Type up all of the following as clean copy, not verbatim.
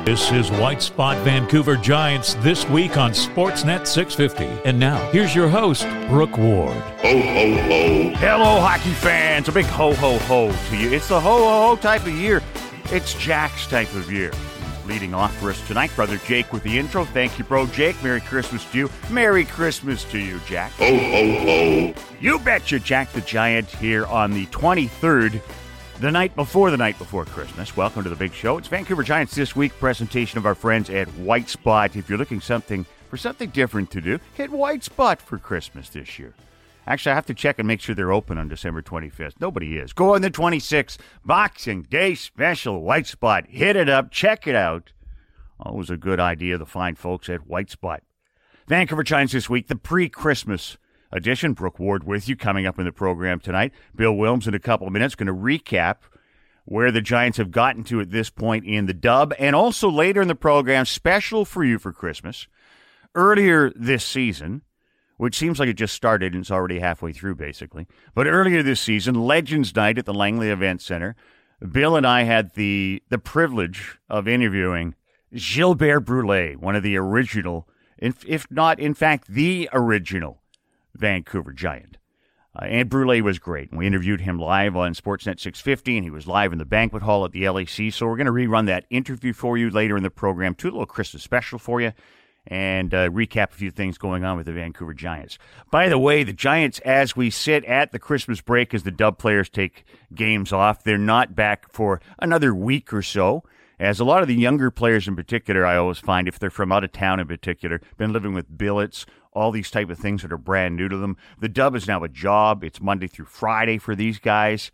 This is White Spot Vancouver Giants this week on Sportsnet 650. And now, here's your host, Brooke Ward. Ho, ho, ho. Hello, hockey fans. A big ho, ho, ho to you. It's the ho, ho, ho type of year. It's Jack's type of year. Leading off for us tonight, Brother Jake with the intro. Thank you, Bro Jake. Merry Christmas to you. Merry Christmas to you, Jack. Ho, ho, ho. You betcha, Jack the Giant here on the 23rd, the night before Christmas. Welcome to the big show. It's Vancouver Giants This Week, presentation of our friends at White Spot. If you're looking for something different to do, hit White Spot for Christmas this year. Actually, I have to check and make sure they're open on December 25th. Nobody is. Go on the 26th, Boxing Day special, White Spot. Hit it up. Check it out. Always a good idea, the fine folks at White Spot. Vancouver Giants This Week, the pre-Christmas edition. Brooke Ward with you coming up in the program tonight. Bill Wilms in a couple of minutes going to recap where the Giants have gotten to at this point in the dub. And also later in the program, special for you for Christmas. Earlier this season, which seems like it just started and it's already halfway through, basically. But earlier this season, Legends Night at the Langley Event Center, Bill and I had the privilege of interviewing Gilbert Brule, one of the original, if not, in fact, the original Vancouver Giant. And Brule was great. We interviewed him live on Sportsnet 650, and he was live in the banquet hall at the LAC. So we're going to rerun that interview for you later in the program. Two little Christmas special for you. And recap a few things going on with the Vancouver Giants. By the way, the Giants, as we sit at the Christmas break as the dub players take games off, they're not back for another week or so. As a lot of the younger players in particular, I always find, if they're from out of town in particular, been living with billets, all these type of things that are brand new to them. The dub is now a job. It's Monday through Friday for these guys.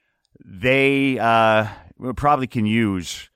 They probably can use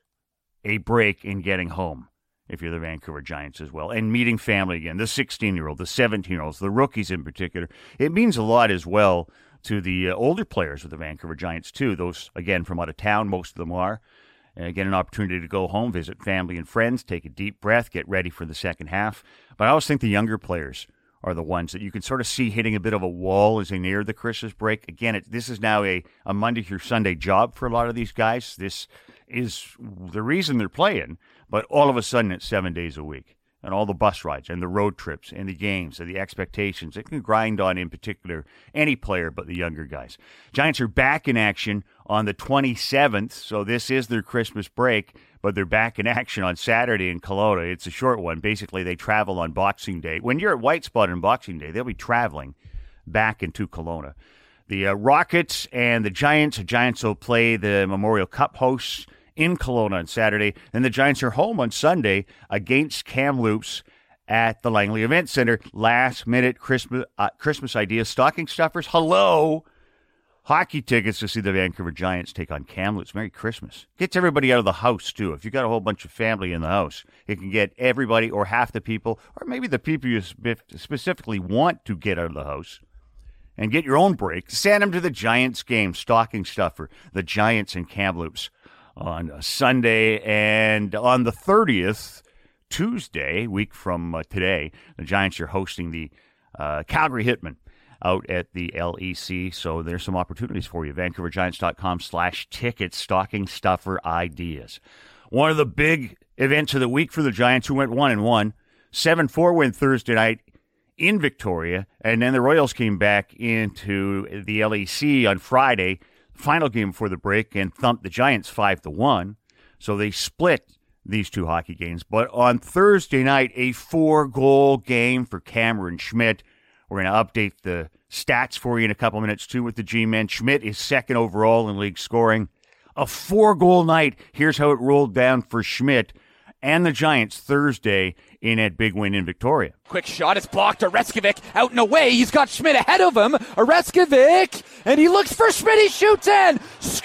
a break in getting home, if you're the Vancouver Giants as well, and meeting family again, the 16-year-old, the 17-year-olds, the rookies in particular. It means a lot as well to the older players of the Vancouver Giants, too. Those, again, from out of town, most of them are. And get an opportunity to go home, visit family and friends, take a deep breath, get ready for the second half. But I always think the younger players are the ones that you can sort of see hitting a bit of a wall as they near the Christmas break. Again, this is now a Monday through Sunday job for a lot of these guys. This is the reason they're playing, but all of a sudden it's 7 days a week. And all the bus rides and the road trips and the games and the expectations. It can grind on, in particular, any player but the younger guys. Giants are back in action on the 27th, so this is their Christmas break, but they're back in action on Saturday in Kelowna. It's a short one. Basically, they travel on Boxing Day. When you're at White Spot on Boxing Day, they'll be traveling back into Kelowna. The Rockets and the Giants will play the Memorial Cup hosts in Kelowna on Saturday. Then the Giants are home on Sunday against Kamloops at the Langley Event Center. Last-minute Christmas ideas. Stocking stuffers, hello. Hockey tickets to see the Vancouver Giants take on Kamloops. Merry Christmas. Gets everybody out of the house, too. If you've got a whole bunch of family in the house, it can get everybody or half the people, or maybe the people you specifically want to get out of the house and get your own break. Send them to the Giants game. Stocking stuffer. The Giants in Kamloops on Sunday. And on the 30th, Tuesday, week from today, the Giants are hosting the Calgary Hitmen out at the LEC. So there's some opportunities for you. VancouverGiants.com/tickets, stocking stuffer ideas. One of the big events of the week for the Giants, who went 1-1, 7-4 win Thursday night in Victoria. And then the Royals came back into the LEC on Friday, final game before the break, and thumped the Giants 5-1. So they split these two hockey games. But on Thursday night, a 4-goal game for Cameron Schmidt. We're going to update the stats for you in a couple minutes, too, with the G-Men. Schmidt is second overall in league scoring. A 4-goal night. Here's how it rolled down for Schmidt and the Giants Thursday in that big win in Victoria. Quick shot, it's blocked. Oreskovic out and away. He's got Schmidt ahead of him. Oreskovic, and he looks for Schmidt. He shoots and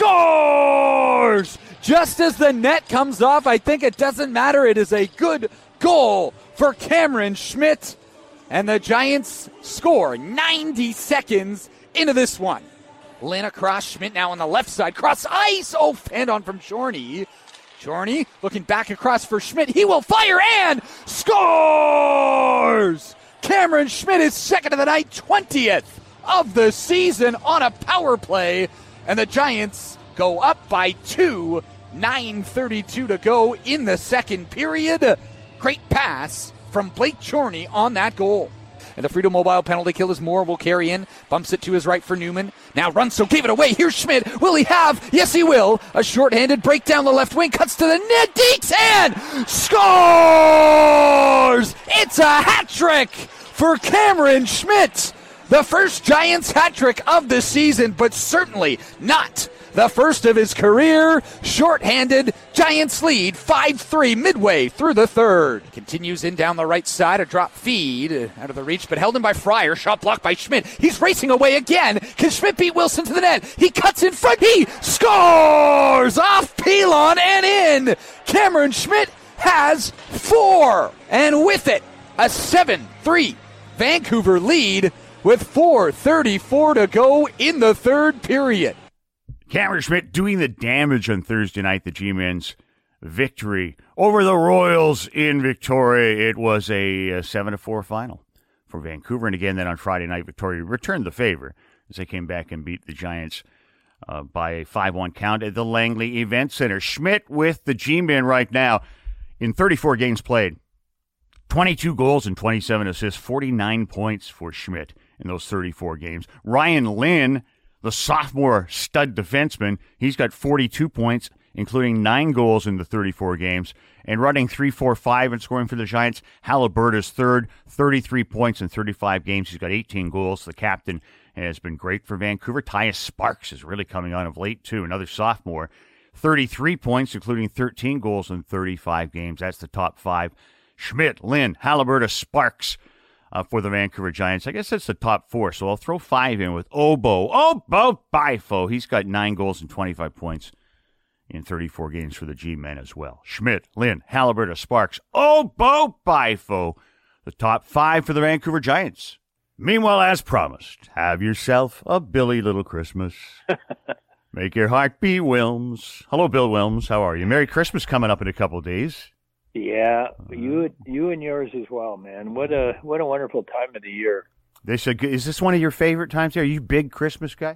scores! Just as the net comes off, I think it doesn't matter. It is a good goal for Cameron Schmidt. And the Giants score 90 seconds into this one. Lynn across, Schmidt now on the left side. Cross ice. Oh, hand on from Chorney. Chorney looking back across for Schmidt. He will fire and scores! Cameron Schmidt is second of the night, 20th of the season on a power play. And the Giants go up by 2 9:32 to go in the second period. Great pass from Blake Chorney on that goal. And the Freedom Mobile penalty kill as Moore will carry in. Bumps it to his right for Newman. Now runs, so gave it away. Here's Schmidt. Will he have? Yes, he will. A shorthanded break down the left wing. Cuts to the net. Dekes and scores! It's a hat trick for Cameron Schmidt. The first Giants hat trick of the season, but certainly not the first of his career. Short-handed, Giants lead 5-3 midway through the third. Continues in down the right side, a drop feed out of the reach, but held in by Fryer. Shot blocked by Schmidt. He's racing away again. Can Schmidt beat Wilson to the net? He cuts in front. He scores off Pilon and in. Cameron Schmidt has 4. And with it, a 7-3 Vancouver lead with 4:34 to go in the third period. Cameron Schmidt doing the damage on Thursday night, the G-Men's victory over the Royals in Victoria. It was a 7-4 final for Vancouver. And again, then on Friday night, Victoria returned the favor as they came back and beat the Giants by a 5-1 count at the Langley Event Center. Schmidt with the G-Men right now in 34 games played. 22 goals and 27 assists, 49 points for Schmidt in those 34 games. Ryan Lynn, the sophomore stud defenseman, he's got 42 points, including 9 goals in the 34 games. And running 3-4-5 and scoring for the Giants, Haliburta's third, 33 points in 35 games. He's got 18 goals. The captain has been great for Vancouver. Tyus Sparks is really coming on of late, too, another sophomore. 33 points, including 13 goals in 35 games. That's the top 5. Schmidt, Lynn, Haliburta, Sparks for the Vancouver Giants. I guess that's the top 4, so I'll throw 5 in with Obo Bifo. He's got 9 goals and 25 points in 34 games for the G-Men as well. Schmidt, Lynn, Haliburta, Sparks, Obo Bifo, the top 5 for the Vancouver Giants. Meanwhile, as promised, have yourself a Billy Little Christmas. Make your heart be Wilms. Hello, Bill Wilms. How are you? Merry Christmas coming up in a couple of days. Yeah, you and yours as well, man. What a wonderful time of the year. Is this one of your favorite times? Are you a big Christmas guy?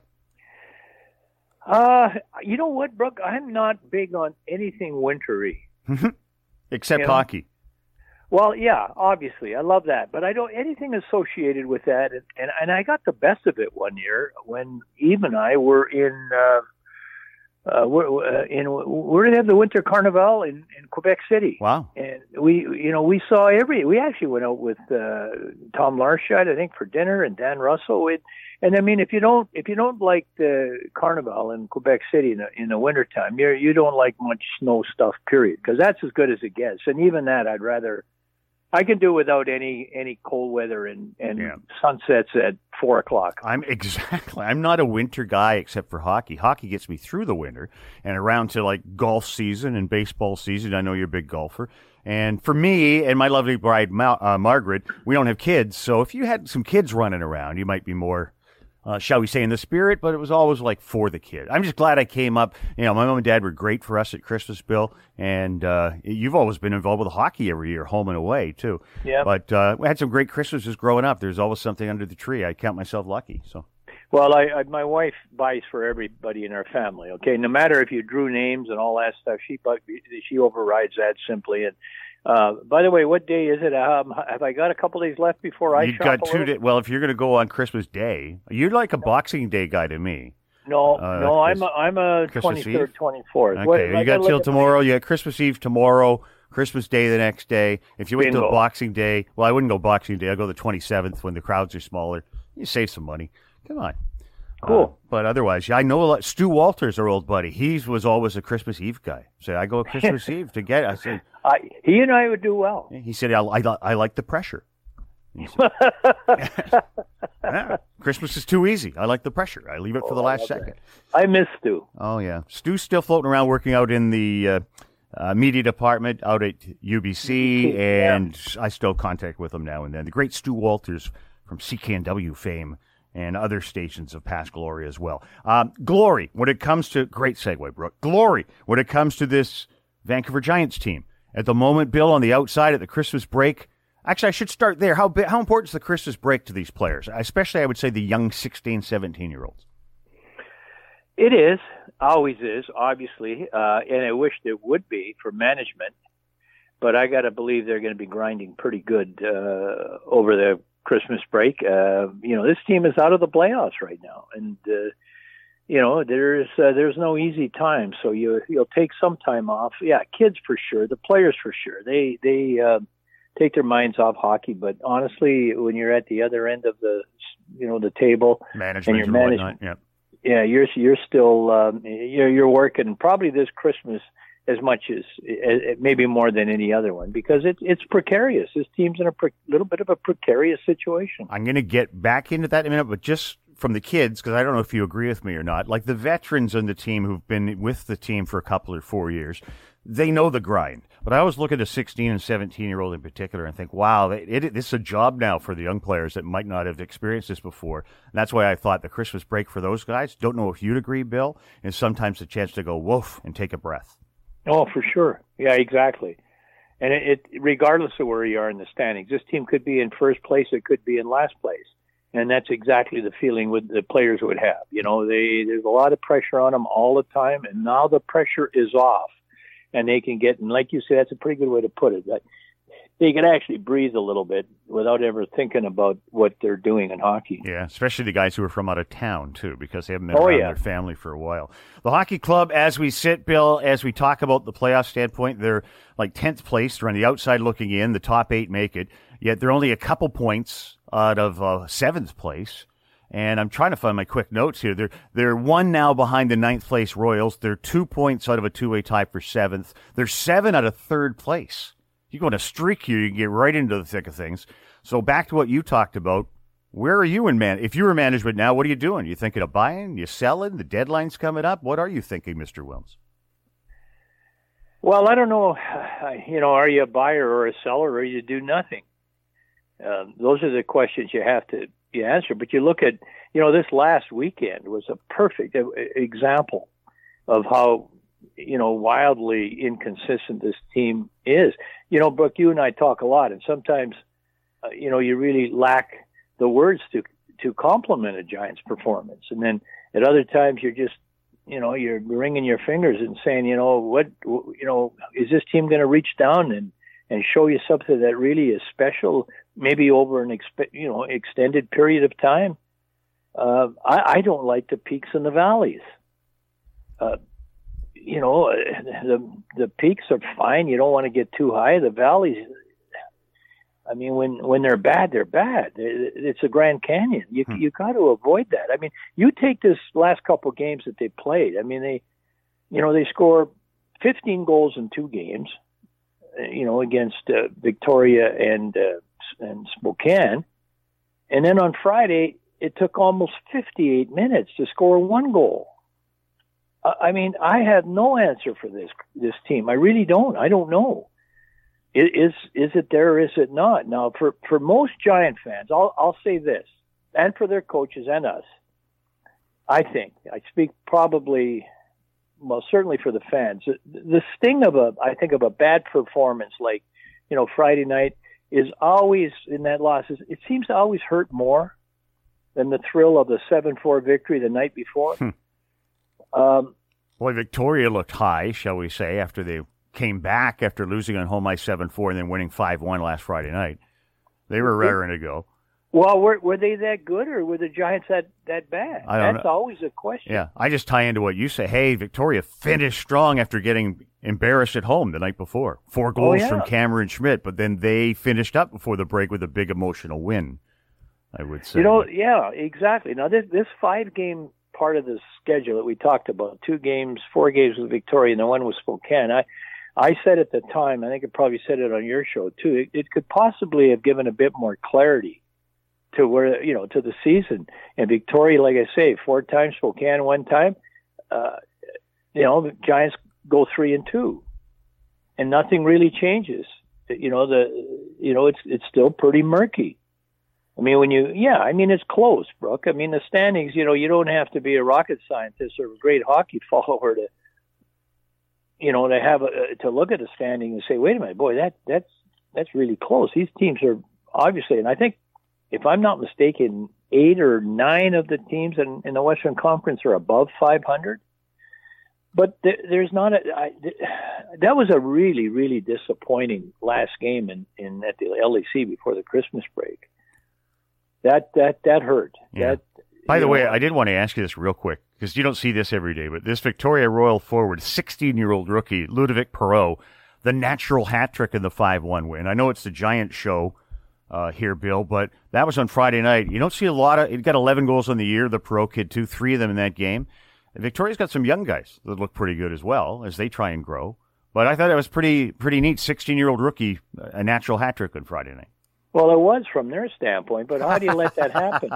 You know what, Brooke? I'm not big on anything wintry. Except hockey. Well, yeah, obviously. I love that. But I don't anything associated with that. And I got the best of it one year when Eve and I were in where did they have the Winter Carnival in Quebec City? Wow! And we saw we actually went out with Tom Larshad, I think, for dinner, and Dan Russell. And I mean, if you don't like the Carnival in Quebec City in the wintertime, you don't like much snow stuff, period, because that's as good as it gets. And even that, I can do without any cold weather and sunsets at 4:00. I'm not a winter guy except for hockey. Hockey gets me through the winter and around to like golf season and baseball season. I know you're a big golfer. And for me and my lovely bride, Margaret, we don't have kids. So if you had some kids running around, you might be more, shall we say, in the spirit, but it was always like for the kid. I'm just glad I came up. My mom and dad were great for us at Christmas, Bill, and you've always been involved with hockey every year, home and away, too. Yeah. But we had some great Christmases growing up. There's always something under the tree. I count myself lucky. So. Well, my wife buys for everybody in our family, okay? No matter if you drew names and all that stuff, she overrides that simply. And by the way, what day is it? Have I got a couple days left before I shop? You've got 2 days. Well, if you're going to go on Christmas Day, you're like a Boxing Day guy to me. No, I'm a 23rd, 24th. Okay, you got till tomorrow. You got Christmas Eve tomorrow, Christmas Day the next day. If you wait till Boxing Day, well, I wouldn't go Boxing Day. I'll go the 27th when the crowds are smaller. You save some money. Come on. Cool. But otherwise, I know a lot. Stu Walters, our old buddy, he was always a Christmas Eve guy. So I go Christmas Eve to get. I said, he and I would do well. He said, I like the pressure. Yeah, Christmas is too easy. I like the pressure. I leave it for the last second. I miss Stu. Oh, yeah. Stu's still floating around working out in the media department out at UBC, and I still contact with him now and then. The great Stu Walters from CKNW fame and other stations of past glory as well. Glory, when it comes to, great segue, Brooke. Glory, when it comes to this Vancouver Giants team. At the moment, Bill, on the outside at the Christmas break, actually, I should start there. How important is the Christmas break to these players, especially, I would say, the young 16, 17-year-olds? It is, always is, obviously, and I wished it would be for management. But I got to believe they're going to be grinding pretty good over the Christmas break. This team is out of the playoffs right now, and there's no easy time. So you'll take some time off. Yeah, kids for sure, the players for sure. They take their minds off hockey. But honestly, when you're at the other end of the table, management and you're whatnot, yeah. Yeah, you're still you're working probably this Christmas as much as maybe more than any other one, because it's precarious. This team's in a little bit of a precarious situation. I'm going to get back into that in a minute, but just from the kids, because I don't know if you agree with me or not, like the veterans on the team who've been with the team for a couple or 4 years, they know the grind. But I always look at a 16 and 17-year-old in particular and think, wow, this is a job now for the young players that might not have experienced this before. And that's why I thought the Christmas break for those guys, don't know if you'd agree, Bill, is sometimes a chance to go woof and take a breath. Oh, for sure. Yeah, exactly. And it regardless of where you are in the standings, this team could be in first place, it could be in last place. And that's exactly the feeling the players would have. There's a lot of pressure on them all the time, and now the pressure is off. And they can get, and like you said, that's a pretty good way to put it, that they can actually breathe a little bit without ever thinking about what they're doing in hockey. Yeah, especially the guys who are from out of town, too, because they haven't been around their family for a while. The hockey club, as we sit, Bill, as we talk about the playoff standpoint, they're like 10th place. They're on the outside looking in. The top 8 make it. Yet they're only a couple points out of 7th place. And I'm trying to find my quick notes here. They're 1 now behind the 9th place Royals. They're 2 points out of a 2-way tie for 7th. They're 7 out of 3rd place. You go on a streak here, you can get right into the thick of things. So back to what you talked about. Where are you if you were management now, what are you doing? You thinking of buying? You selling? The deadline's coming up? What are you thinking, Mr. Wilms? Well, I don't know. Are you a buyer or a seller, or you do nothing? Those are the questions you have to answer. But you look at, this last weekend was a perfect example of how, wildly inconsistent this team is. Brooke, you and I talk a lot, and sometimes, you really lack the words to compliment a Giants performance. And then at other times you're just, you're wringing your fingers and saying, is this team going to reach down and show you something that really is special, maybe over an extended period of time? I don't like the peaks and the valleys. The peaks are fine. You don't want to get too high. The valleys, I mean, when they're bad, they're bad. It's a Grand Canyon. You got to avoid that. I mean, you take this last couple of games that they played. I mean, they score 15 goals in 2 games, against Victoria and Spokane. And then on Friday, it took almost 58 minutes to score 1 goal. I mean, I have no answer for this team. I really don't. I don't know. Is it there or is it not? Now, for most Giant fans, I'll say this, and for their coaches and us, I speak probably, well, certainly for the fans, the sting of a bad performance like, Friday night is always, in that loss, it seems to always hurt more than the thrill of the 7-4 victory the night before. Boy, Victoria looked high, shall we say, after they came back after losing on home ice 7-4 and then winning 5-1 last Friday night. They were raring to go. Well, were they that good, or were the Giants that bad? That's always a question. Yeah, I just tie into what you say. Hey, Victoria finished strong after getting embarrassed at home the night before. 4 goals from Cameron Schmidt, but then they finished up before the break with a big emotional win, I would say. Yeah, exactly. Now, this 5-game part of the schedule that we talked about, 4 games with Victoria, and the one with Spokane, I said at the time, I think I probably said it on your show too, it could possibly have given a bit more clarity to where, to the season. And Victoria, like I say, 4 times, Spokane 1 time, the Giants go 3-2, and nothing really changes. It's still pretty murky. I mean, it's close, Brooke. I mean, the standings, you don't have to be a rocket scientist or a great hockey follower to have to look at the standing and say, wait a minute, boy, that's really close. These teams are obviously, and I think, if I'm not mistaken, 8 or 9 of the teams in the Western Conference are above 500. But there's not that was a really, really disappointing last game in at the LEC before the Christmas break. That hurt. Yeah. By the way, I did want to ask you this real quick, because you don't see this every day, but this Victoria Royal forward, 16-year-old rookie, Ludovic Perreault, the natural hat trick in the 5-1 win. I know it's the Giant show here, Bill, but that was on Friday night. You don't see a lot of – he got 11 goals on the year, the Perreault kid, too, 3 of them in that game. And Victoria's got some young guys that look pretty good as well as they try and grow. But I thought it was pretty neat, 16-year-old rookie, a natural hat trick on Friday night. Well, it was from their standpoint, but how do you let that happen?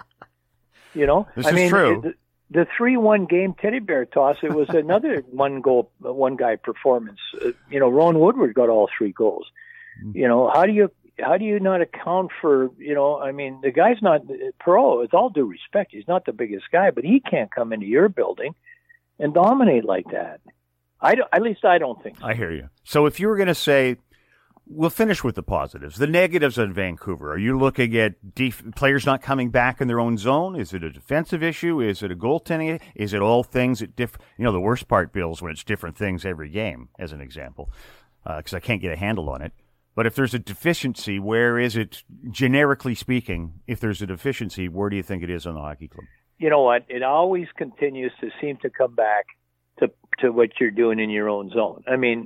You know, this is true. The 3-1 game teddy bear toss, it was another one guy performance. Ron Woodward got all 3 goals. You know, how do you not account for, the guy's not Perreault, with all due respect, he's not the biggest guy, but he can't come into your building and dominate like that. At least I don't think so. I hear you. So if you were going to say, we'll finish with the positives. The negatives on Vancouver. Are you looking at players not coming back in their own zone? Is it a defensive issue? Is it a goaltending? Is it all things at different? The worst part, Bill, is when it's different things every game, as an example, because I can't get a handle on it. But if there's a deficiency, where is it, generically speaking, if there's a deficiency, where do you think it is on the hockey club? You know what? It always continues to seem to come back to what you're doing in your own zone. I mean,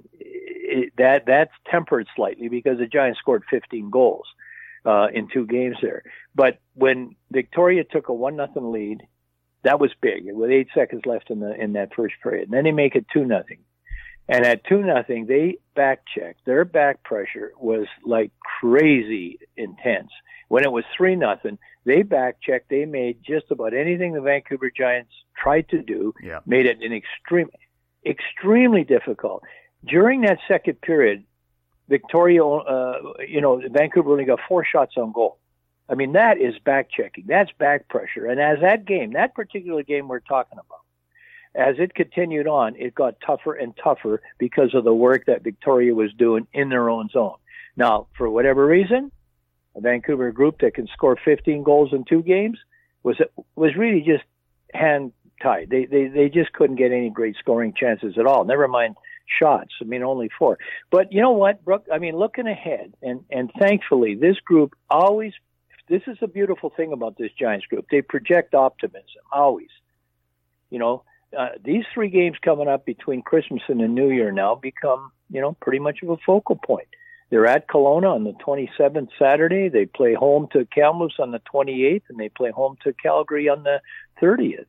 that's tempered slightly because the Giants scored 15 goals in 2 games there. But when Victoria took a 1-0 lead, that was big with 8 seconds left in that first period. And then they make it 2-0. And at 2-0, they back-checked. Their back pressure was like crazy intense. When it was 3-0, they back-checked. They made just about anything the Vancouver Giants tried to do, made it an extremely difficult. During that second period, Vancouver only got 4 shots on goal. I mean, that is back-checking. That's back pressure. And as that particular game we're talking about, as it continued on, it got tougher and tougher because of the work that Victoria was doing in their own zone. Now, for whatever reason, a Vancouver group that can score 15 goals in 2 games was really just hand-tied. They just couldn't get any great scoring chances at all, never mind shots. I mean, only 4. But you know what, Brooke? I mean, looking ahead, and thankfully, this group always, this is a beautiful thing about this Giants group. They project optimism, always. These 3 games coming up between Christmas and the New Year now become, pretty much of a focal point. They're at Kelowna on the 27th Saturday. They play home to Kamloops on the 28th, and they play home to Calgary on the 30th.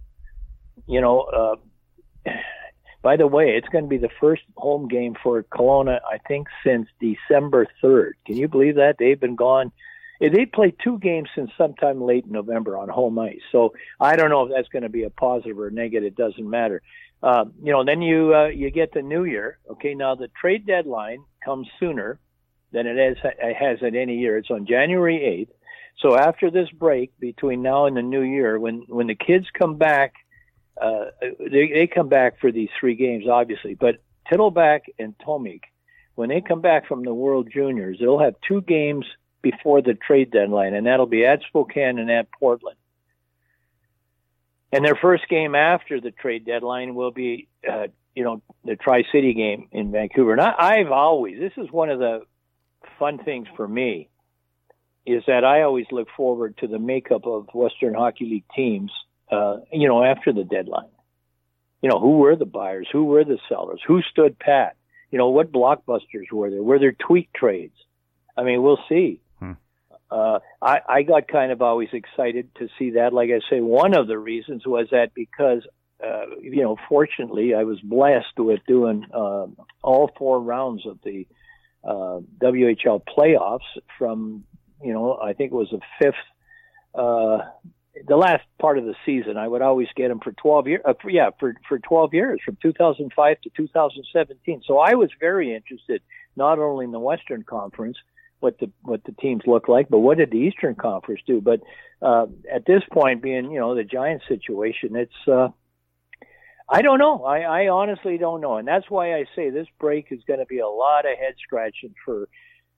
By the way, it's going to be the first home game for Kelowna, I think, since December 3rd. Can you believe that? They've been gone. They played 2 games since sometime late November on home ice. So I don't know if that's going to be a positive or a negative. It doesn't matter. Then you get the New Year. Okay, now the trade deadline comes sooner than it has at any year. It's on January 8th. So after this break between now and the New Year, when the kids come back, they come back for these 3 games, obviously. But Tittleback and Tomik, when they come back from the World Juniors, they'll have 2 games before the trade deadline, and that'll be at Spokane and at Portland. And their first game after the trade deadline will be, the Tri-City game in Vancouver. And this is one of the fun things for me, is that I always look forward to the makeup of Western Hockey League teams, after the deadline. Who were the buyers? Who were the sellers? Who stood pat? What blockbusters were there? Were there tweak trades? I mean, we'll see. I got kind of always excited to see that. Like I say, one of the reasons was that because, fortunately, I was blessed with doing all 4 rounds of the WHL playoffs from, I think it was the 5th, the last part of the season. I would always get them for 12 years. For 12 years, from 2005 to 2017. So I was very interested, not only in the Western Conference, what the teams look like, but what did the Eastern Conference do? But at this point, being the Giants situation, it's I don't know. I honestly don't know, and that's why I say this break is going to be a lot of head scratching for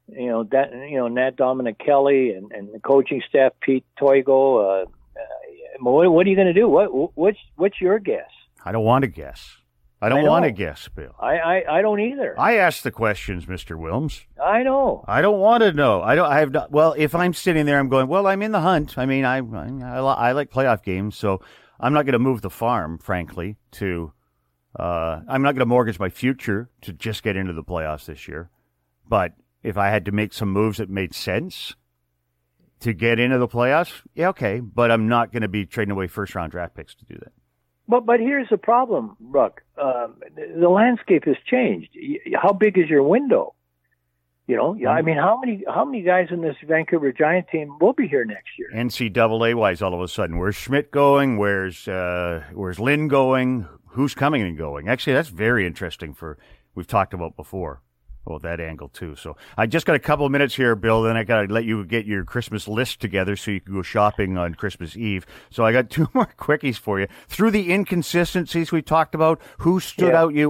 Nat Dominic Kelly and the coaching staff, Pete Toigo. What are you going to do? What's your guess? I don't want to guess. I don't want to guess, Bill. I don't either. I ask the questions, Mr. Wilms. I know. I don't want to know. I have not. Well, if I'm sitting there, I'm going, well, I'm in the hunt. I mean, I like playoff games, so I'm not going to move the farm, frankly, I'm not going to mortgage my future to just get into the playoffs this year. But if I had to make some moves that made sense to get into the playoffs, yeah, okay. But I'm not going to be trading away first-round draft picks to do that. But here's the problem, Buck. The landscape has changed. How big is your window? I mean, how many guys in this Vancouver Giant team will be here next year? NCAA-wise, all of a sudden, where's Schmidt going? Where's Lynn going? Who's coming and going? Actually, that's very interesting. We've talked about before. Well, that angle, too. So I just got a couple of minutes here, Bill. Then I got to let you get your Christmas list together so you can go shopping on Christmas Eve. So I got two more quickies for you. Through the inconsistencies we talked about, who has stood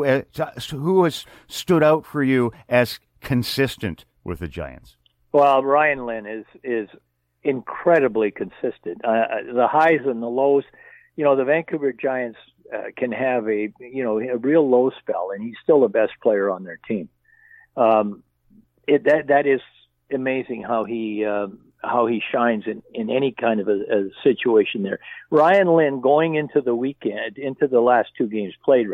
out for you as consistent with the Giants? Well, Ryan Lynn is incredibly consistent. The highs and the lows. The Vancouver Giants can have a real low spell, and he's still the best player on their team. That is amazing how he shines in any kind of a situation there. Ryan Lynn, going into the last two games played,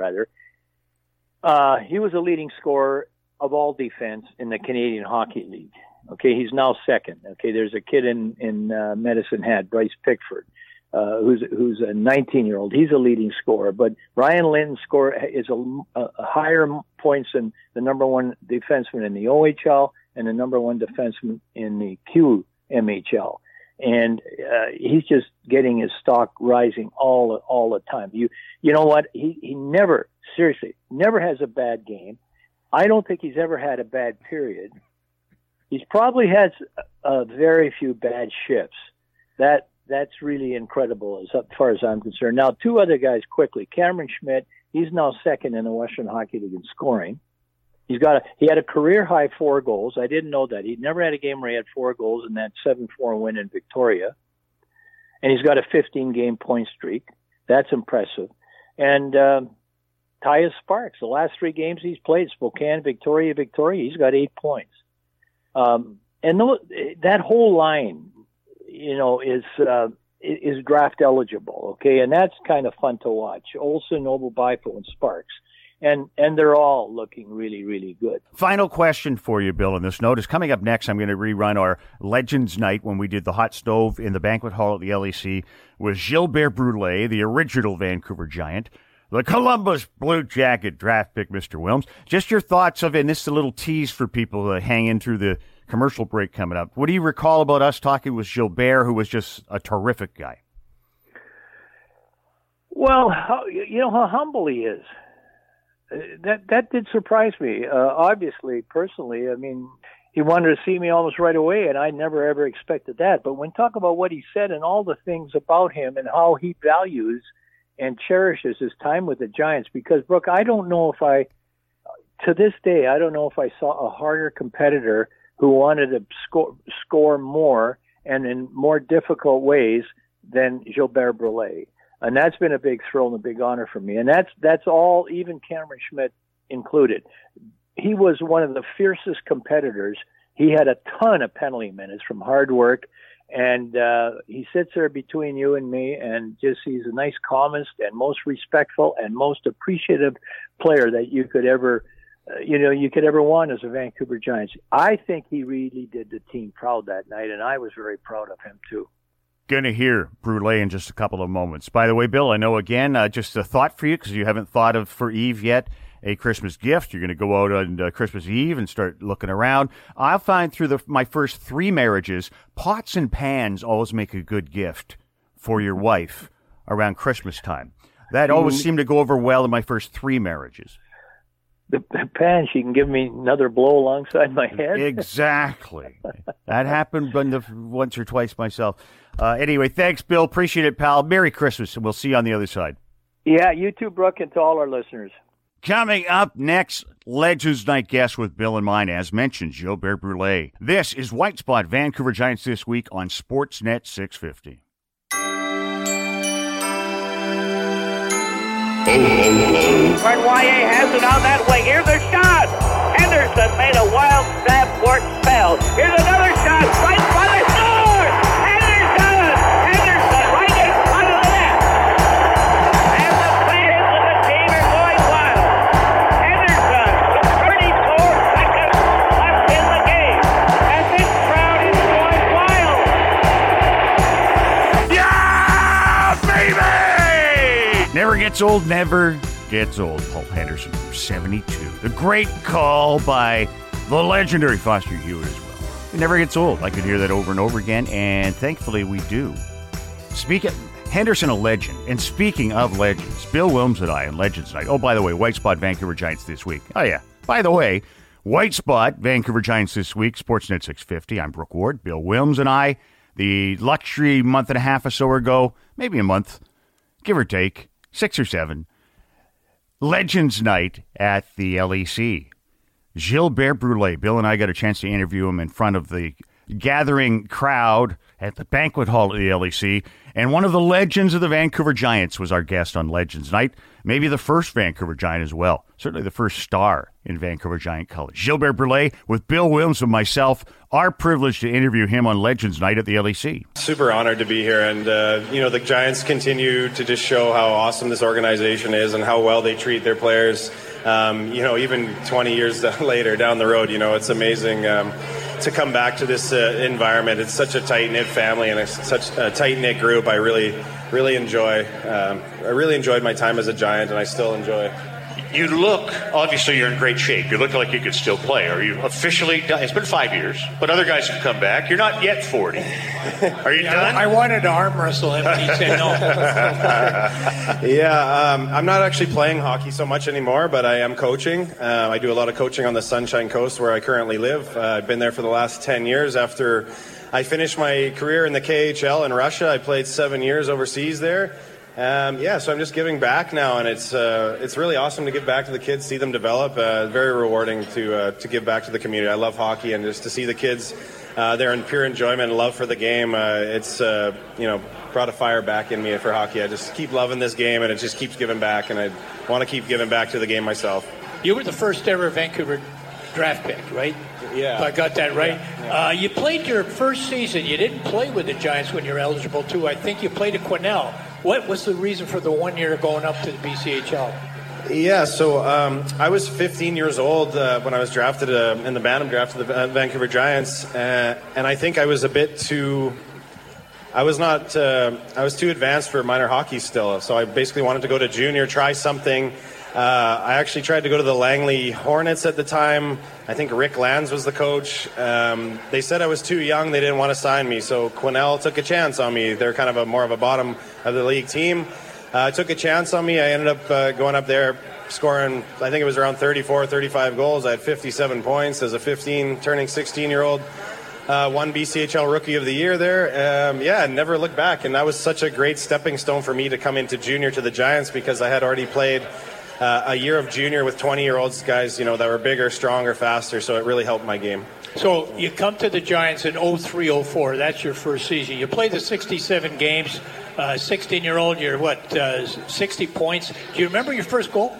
he was a leading scorer of all defense in the Canadian Hockey League. Okay, he's now second. Okay, there's a kid in Medicine Hat, Bryce Pickford, who's a 19-year-old. He's a leading scorer, but Ryan Lynn's score is a higher points than the number one defenseman in the OHL and the number one defenseman in the QMHL. And he's just getting his stock rising all the time. You know what? He never has a bad game. I don't think he's ever had a bad period. He's probably had very few bad shifts. That's really incredible as far as I'm concerned. Now, two other guys quickly. Cameron Schmidt, he's now second in the Western Hockey League in scoring. He had a career high 4 goals. I didn't know that. He'd never had a game where he had 4 goals in that 7-4 win in Victoria. And he's got a 15-game point streak. That's impressive. And Tyus Sparks, the last 3 games he's played, Spokane, Victoria, he's got 8 points. And that whole line, is draft eligible, okay? And that's kind of fun to watch. Olsen, Obobaipo, and Sparks. And they're all looking really, really good. Final question for you, Bill, on this note is coming up next. I'm going to rerun our Legends Night when we did the hot stove in the banquet hall at the LEC with Gilbert Brulé, the original Vancouver Giant, the Columbus Blue Jacket draft pick, Mr. Wilms. Just your thoughts of it, and this is a little tease for people to hang in through the commercial break coming up. What do you recall about us talking with Gilbert, who was just a terrific guy? Well, how humble he is. That did surprise me. Obviously, personally, I mean, he wanted to see me almost right away, and I never ever expected that. But when talk about what he said and all the things about him and how he values and cherishes his time with the Giants, because, Brooke, I don't know if to this day, I don't know if I saw a harder competitor who wanted to score more and in more difficult ways than Gilbert Brulé. And that's been a big thrill and a big honor for me. And that's all, even Cameron Schmidt included. He was one of the fiercest competitors. He had a ton of penalty minutes from hard work. And he sits there between you and me and just he's the nice, calmest and most respectful and most appreciative player that you could ever want as a Vancouver Giants. I think he really did the team proud that night, and I was very proud of him too. Going to hear Brulé in just a couple of moments. By the way, Bill, I know again, just a thought for you because you haven't thought of for Eve yet a Christmas gift. You're going to go out on Christmas Eve and start looking around. I'll find through my first 3 marriages, pots and pans always make a good gift for your wife around Christmas time. That always seemed to go over well in my first 3 marriages. The pan, she can give me another blow alongside my head. Exactly. That happened once or twice myself. Anyway, thanks, Bill. Appreciate it, pal. Merry Christmas, and we'll see you on the other side. Yeah, you too, Brooke, and to all our listeners. Coming up next, Legends Night guest with Bill in mind, as mentioned, Gilbert Brule. This is White Spot Vancouver Giants This Week on Sportsnet 650. Wyatt has it on that wing. Here's a shot. Henderson made a wild stab for it, fell. Here's another shot. Right by the score. Henderson right in front of the net. And the fans of the team are going wild. Henderson, 34 seconds left in the game. And this crowd is going wild. Yeah, baby! Never gets old, never gets old. Paul Henderson, 72. The great call by the legendary Foster Hewitt as well. It never gets old. I could hear that over and over again, and thankfully we do. Henderson, a legend. And speaking of legends, Bill Wilms and I on Legends Night. Oh, by the way, White Spot Vancouver Giants This Week. Oh, yeah. By the way, White Spot Vancouver Giants This Week, Sportsnet 650. I'm Brooke Ward. Bill Wilms and I, the luxury month and a half or so ago, maybe a month, give or take, 6 or 7, Legends Night at the LEC. Gilbert Brule. Bill and I got a chance to interview him in front of the gathering crowd at the banquet hall at the LEC. And one of the legends of the Vancouver Giants was our guest on Legends Night. Maybe the first Vancouver Giant as well. Certainly the first star in Vancouver Giant colors. Gilbert Brule with Bill Wilms and myself. Our privilege to interview him on Legends Night at the LEC. Super honored to be here. And, the Giants continue to just show how awesome this organization is and how well they treat their players. Even 20 years later down the road, it's amazing to come back to this environment. It's such a tight-knit family and it's such a tight-knit group. I really enjoy. I really enjoyed my time as a Giant, and I still enjoy. You look, obviously you're in great shape. You look like you could still play. Are you officially done? It's been 5 years, but other guys have come back. You're not yet 40. Are you done? I wanted to arm wrestle him, and he said no. I'm not actually playing hockey so much anymore, but I am coaching. I do a lot of coaching on the Sunshine Coast where I currently live. I've been there for the last 10 years. After I finished my career in the KHL in Russia, I played 7 years overseas there. So I'm just giving back now, and it's really awesome to give back to the kids, see them develop. Very rewarding to give back to the community. I love hockey, and just to see the kids there in pure enjoyment and love for the game, it's brought a fire back in me for hockey. I just keep loving this game, and it just keeps giving back, and I want to keep giving back to the game myself. You were the first ever Vancouver draft pick, right? Yeah. If I got that right. Yeah. You played your first season. You didn't play with the Giants when you were eligible to. I think you played at Quesnel. What was the reason for the 1 year going up to the BCHL? Yeah, so I was 15 years old when I was drafted in the Bantam draft of the Vancouver Giants, and I think I was a bit too... I was too advanced for minor hockey still, so I basically wanted to go to junior, try something. I actually tried to go to the Langley Hornets at the time. I think Rick Lands was the coach. They said I was too young. They didn't want to sign me. So Quesnel took a chance on me. They're kind of more of a bottom of the league team. Took a chance on me. I ended up going up there, scoring, I think it was around 34, 35 goals. I had 57 points as a 15, turning 16-year-old. Won BCHL Rookie of the Year there. Never looked back. And that was such a great stepping stone for me to come into junior to the Giants because I had already played a year of junior with 20-year-olds, guys, that were bigger, stronger, faster, so it really helped my game. So you come to the Giants in 03-04. That's your first season. You played the 67 games. 16-year-old, you're 60 points. Do you remember your first goal?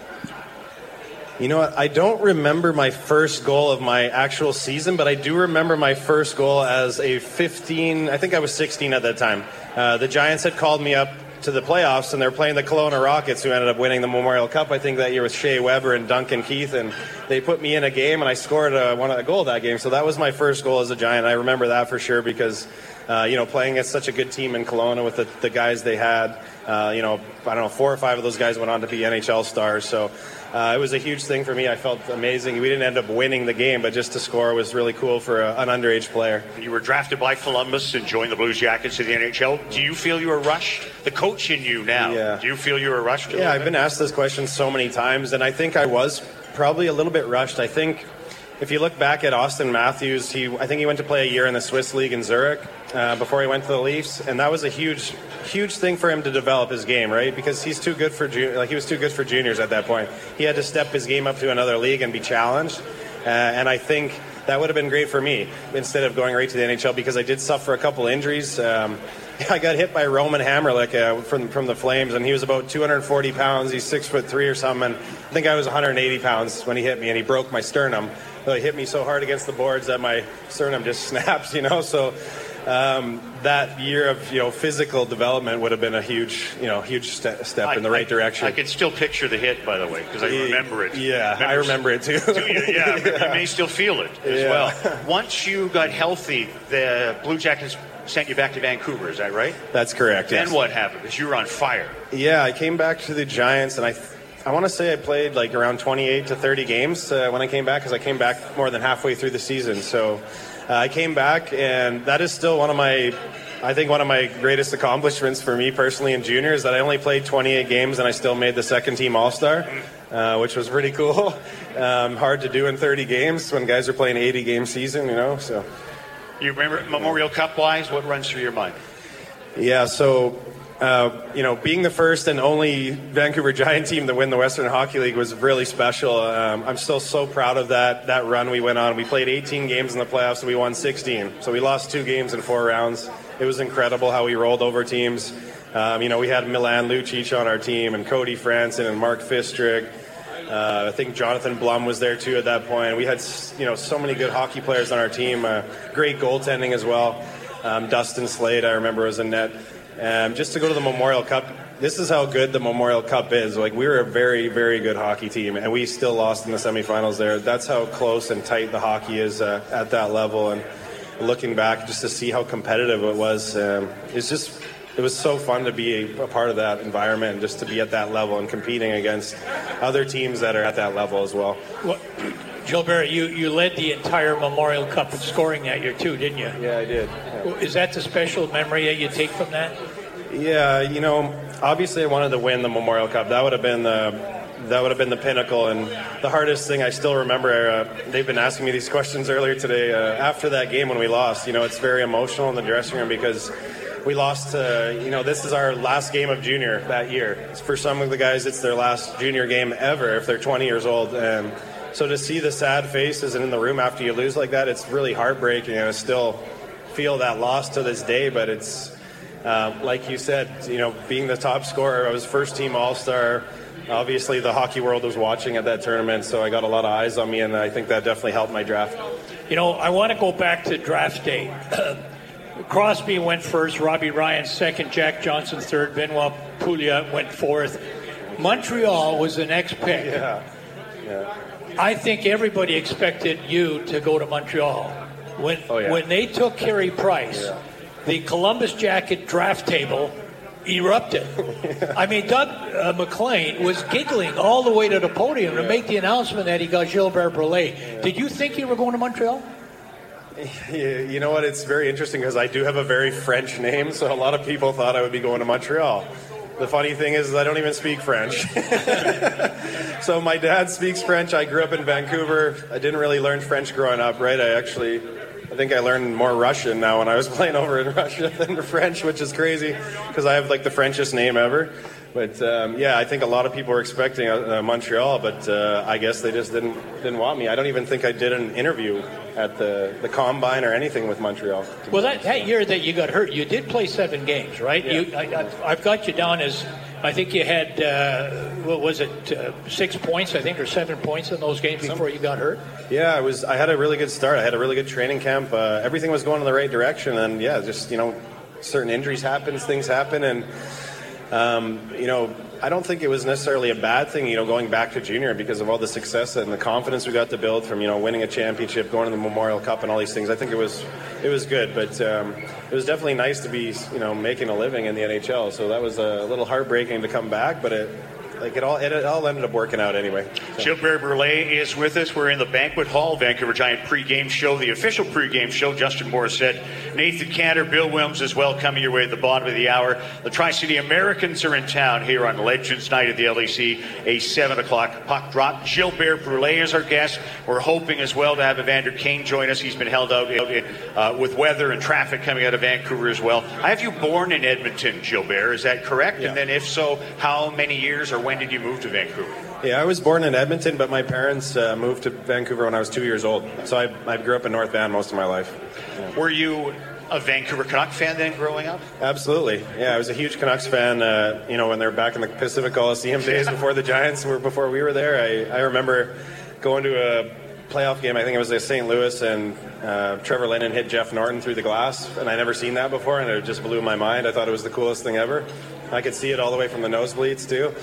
You know what? I don't remember my first goal of my actual season, but I do remember my first goal as a 15. I think I was 16 at that time. The Giants had called me up to the playoffs, and they're playing the Kelowna Rockets, who ended up winning the Memorial Cup, I think, that year with Shea Weber and Duncan Keith, and they put me in a game, and I scored a goal that game. So that was my first goal as a Giant. I remember that for sure because, playing against such a good team in Kelowna with the guys they had, 4 or 5 of those guys went on to be NHL stars. So it was a huge thing for me. I felt amazing. We didn't end up winning the game, but just to score was really cool for an underage player. You were drafted by Columbus and joined the Blues Jackets in the NHL. Do you feel you were rushed? The coach in you now, yeah. Do you feel you were rushed? Yeah, I've been asked this question so many times, and I think I was probably a little bit rushed. I think if you look back at Austin Matthews, I think he went to play a year in the Swiss League in Zurich before he went to the Leafs, and that was a huge thing for him to develop his game, right? Because he's too good for he was too good for juniors at that point. He had to step his game up to another league and be challenged, and I think that would have been great for me instead of going right to the NHL, because I did suffer a couple injuries. I got hit by Roman Hamrlik from the Flames, and he was about 240 pounds. He's 6'3" or something. And I think I was 180 pounds when he hit me, and he broke my sternum. So he hit me so hard against the boards that my sternum just snapped, you know. So that year of physical development would have been a huge step in the right direction. I can still picture the hit, by the way, because I remember it. Yeah, I remember it too. Yeah, you may still feel it as well. Once you got healthy, the Blue Jackets sent you back to Vancouver, is that right? That's correct. Then what happened? Because you were on fire. Yeah, I came back to the Giants, and I want to say I played like around 28 to 30 games when I came back, because I came back more than halfway through the season. So I came back, and that is still one of my greatest accomplishments for me personally in junior, is that I only played 28 games and I still made the second team All-Star, which was pretty cool. Hard to do in 30 games when guys are playing 80-game season, so. You remember Memorial Cup-wise, what runs through your mind? Yeah, so, being the first and only Vancouver Giant team to win the Western Hockey League was really special. I'm still so proud of that run we went on. We played 18 games in the playoffs, and we won 16. So we lost 2 games in 4 rounds. It was incredible how we rolled over teams. We had Milan Lucic on our team, and Cody Franson and Mark Fistrick. I think Jonathan Blum was there too at that point. We had so many good hockey players on our team. Great goaltending as well. Dustin Slade, I remember, was in net. Just to go to the Memorial Cup, this is how good the Memorial Cup is. Like, we were a very, very good hockey team, and we still lost in the semifinals there. That's how close and tight the hockey is at that level. And looking back, just to see how competitive it was, it was so fun to be a part of that environment, and just to be at that level and competing against other teams that are at that level as well. Gilbert, you led the entire Memorial Cup in scoring that year too, didn't you? Yeah, I did. Yeah. Is that the special memory that you take from that? Yeah, obviously I wanted to win the Memorial Cup. That would have been the pinnacle, and the hardest thing I still remember. They've been asking me these questions earlier today. After that game when we lost, it's very emotional in the dressing room, because we lost. This is our last game of junior that year. For some of the guys, it's their last junior game ever if they're 20 years old. So to see the sad faces in the room after you lose like that, it's really heartbreaking, and I still feel that loss to this day. But it's like you said, being the top scorer, I was first team All-Star. Obviously, the hockey world was watching at that tournament, so I got a lot of eyes on me, and I think that definitely helped my draft. I want to go back to draft day. Crosby went first, Robbie Ryan second, Jack Johnson third, Benoit Pouliot went fourth. Montreal was the next pick. Yeah. I think everybody expected you to go to Montreal. When they took Carey Price, the Columbus Jacket draft table erupted. I mean, Doug McLean was giggling all the way to the podium to make the announcement that he got Gilbert Brulé. Did you think you were going to Montreal? You know what? It's very interesting, because I do have a very French name, so a lot of people thought I would be going to Montreal. The funny thing is I don't even speak French. So my dad speaks French. I grew up in Vancouver. I didn't really learn French growing up, right? I think I learned more Russian now when I was playing over in Russia than French, which is crazy, because I have like the Frenchest name ever. But I think a lot of people were expecting Montreal, but I guess they just didn't want me. I don't even think I did an interview at the Combine or anything with Montreal. Well, that year that you got hurt, you did play 7 games, right? Yeah. I've got you down as, I think you had, 6 points, I think, or 7 points in those games before you got hurt? Yeah, I had a really good start. I had a really good training camp. Everything was going in the right direction, and certain injuries happen, things happen, and I don't think it was necessarily a bad thing, going back to junior, because of all the success and the confidence we got to build from, winning a championship, going to the Memorial Cup and all these things. I think it was good, but it was definitely nice to be, making a living in the NHL. So that was a little heartbreaking to come back, but like it all ended up working out anyway. So. Gilbert Brulé is with us. We're in the Banquet Hall, Vancouver Giant pregame show, the official pregame show. Justin Morissette, Nathan Cantor, Bill Wilms as well coming your way at the bottom of the hour. The Tri-City Americans are in town here on Legends Night at the LEC, a 7 o'clock puck drop. Gilbert Brulé is our guest. We're hoping as well to have Evander Kane join us. He's been held out with weather and traffic coming out of Vancouver as well. I have you born in Edmonton, Gilbert, is that correct? Yeah. And then if so, how many years or when did you move to Vancouver? Yeah, I was born in Edmonton, but my parents moved to Vancouver when I was 2 years old. So I grew up in North Van most of my life. Yeah. Were you a Vancouver Canuck fan then growing up? Absolutely. Yeah, I was a huge Canucks fan, when they were back in the Pacific Coliseum days before the Giants, before we were there. I remember going to a playoff game, I think it was at St. Louis, and Trevor Lennon hit Jeff Norton through the glass, and I never seen that before, and it just blew my mind. I thought it was the coolest thing ever. I could see it all the way from the nosebleeds, too.